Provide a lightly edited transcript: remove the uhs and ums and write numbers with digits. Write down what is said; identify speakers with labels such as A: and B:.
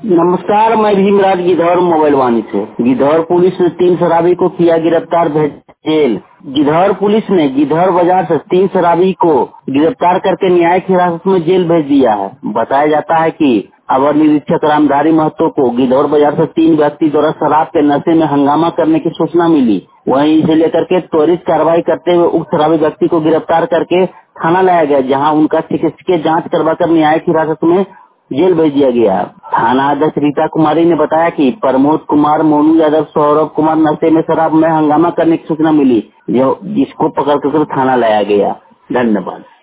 A: नमस्कार, मैं भीमराज गिद्धौर मोबाइल वाणी से। गिद्धौर पुलिस ने 3 शराबी को किया गिरफ्तार, भेज जेल। गिद्धौर पुलिस ने गिद्धौर बाजार से 3 शराबी को गिरफ्तार करके न्यायिक हिरासत में जेल भेज दिया है। बताया जाता है कि अवर निरीक्षक रामधारी महतो को गिद्धौर बाजार से 3 व्यक्ति द्वारा शराब के नशे में हंगामा करने की सूचना मिली। वहीं इसे लेकर के त्वरित कार्रवाई करते हुए उक्त शराबी व्यक्ति को गिरफ्तार करके थाना लाया गया, जहां उनका चिकित्सकीय जांच करवाकर न्यायिक हिरासत में जेल भेज दिया गया। थाना अध्यक्ष रीता कुमारी ने बताया कि प्रमोद कुमार, मोनू यादव, सौरभ कुमार नशे में शराब में हंगामा करने की सूचना मिली, जो जिसको पकड़ कर थाना लाया गया। धन्यवाद।